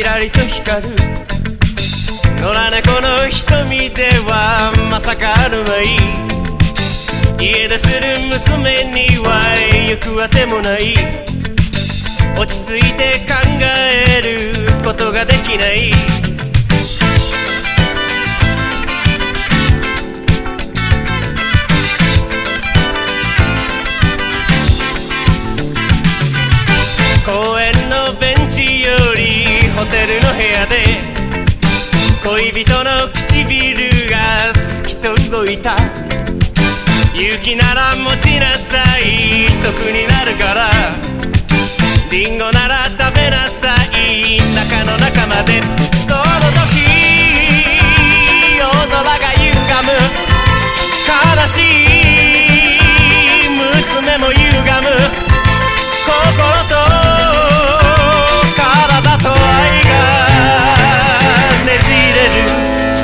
キラリと光る野良猫の瞳ではまさかあるまい。家出する娘には行くあてもない。落ち着いて考えることができない。公園のベンチよりホテルの部屋で恋人の唇が好きと動いた。勇気なら持ちなさい、得になるから。リンゴなら食べなさい、中の中まで